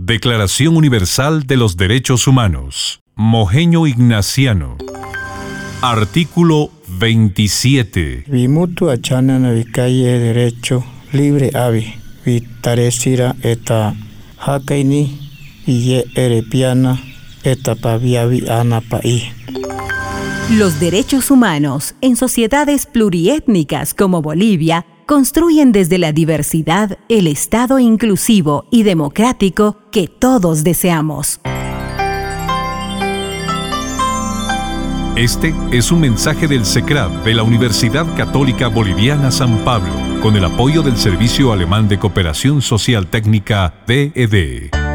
Declaración Universal de los Derechos Humanos. Mojeño Ignaciano. Artículo 27. Vimutu achana na vikaye derecho libre avi. Vitaresira eta hakaini iye erepiana eta paviavi ana pai. Los derechos humanos en sociedades pluriétnicas como Bolivia construyen desde la diversidad el Estado inclusivo y democrático que todos deseamos. Este es un mensaje del SECRAB de la Universidad Católica Boliviana San Pablo, con el apoyo del Servicio Alemán de Cooperación Social Técnica, DED.